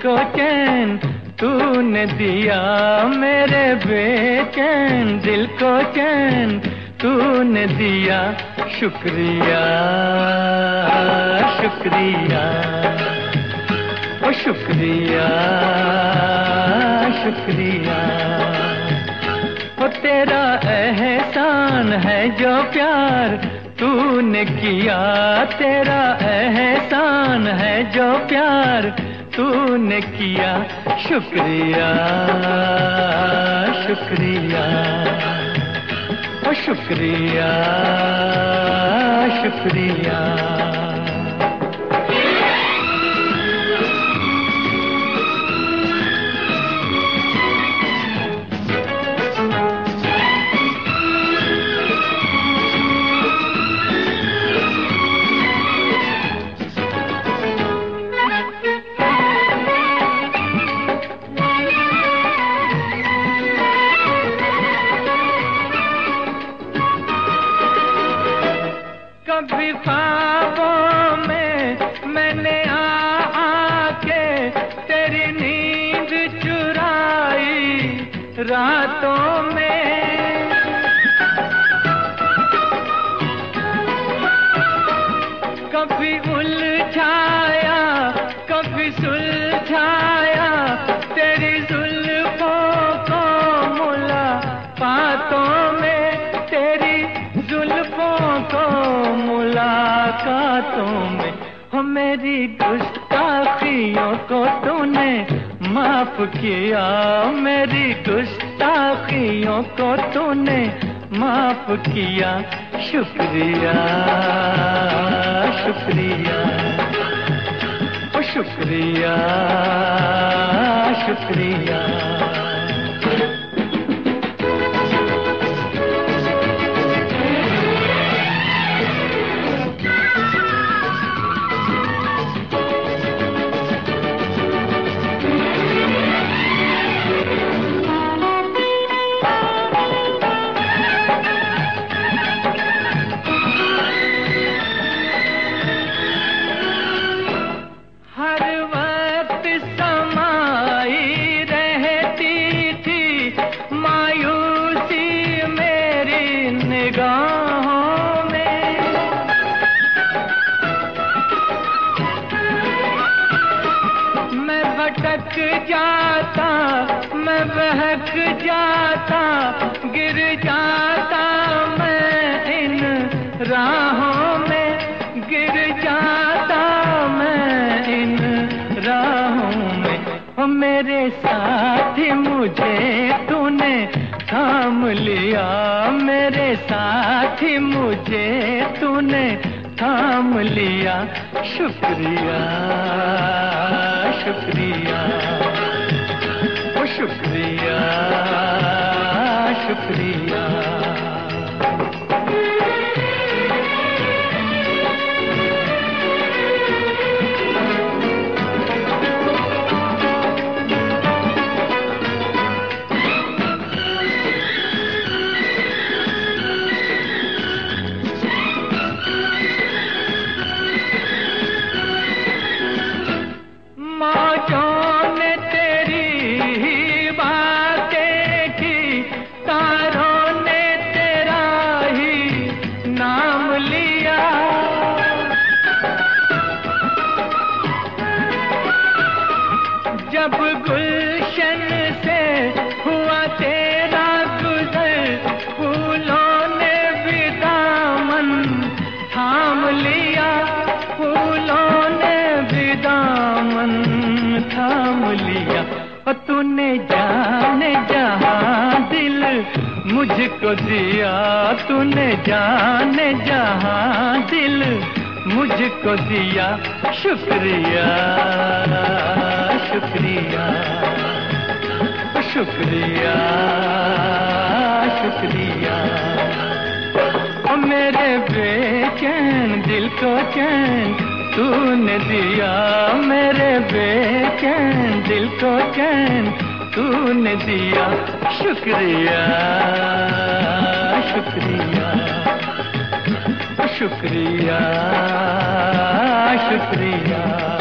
को चैन तूने दिया, मेरे बेचैन दिल को चैन तूने दिया। शुक्रिया शुक्रिया ओ शुक्रिया शुक्रिया। ओ तेरा एहसान है जो प्यार तूने किया, तेरा एहसान है जो प्यार तूने किया। शुक्रिया शुक्रिया ओ शुक्रिया शुक्रिया। कभी ख्वाबों में मैंने आके तेरी नींद चुराई रातों में। कभी उलझाया कभी सुलझाया तेरी जुल्फों को मुलाकातों में, तेरी जुल्फों को मुलाकातों में। हो मेरी गुस्ताखियों को तूने माफ किया, मेरी गुस्ताखियों को तूने माफ किया। शुक्रिया शुक्रिया ओ शुक्रिया शुक्रिया। भटक जाता मैं बहक जाता गिर जाता मैं इन राहों में, गिर जाता मैं इन राहों में। ओ मेरे साथी मुझे तूने थाम लिया, मेरे साथी मुझे तूने थाम लिया। शुक्रिया शुक्रिया ओ शुक्रिया शुक्रिया। मौजों ने तेरी बातें की, तारों ने तेरा ही नाम लिया। जब गुलशन से हुआ तेरा गुजर, फूलों ने भी दामन थाम लिया, फूलों ने भी दामन थाम लिया। और तूने जाने जहां दिल मुझको दिया, तूने जाने जहां दिल मुझको दिया। शुक्रिया शुक्रिया शुक्रिया शुक्रिया। ओ मेरे बेचैन दिल को चैन तूने दिया, मेरे बेचैन दिल को चैन तूने दिया। शुक्रिया शुक्रिया शुक्रिया शुक्रिया।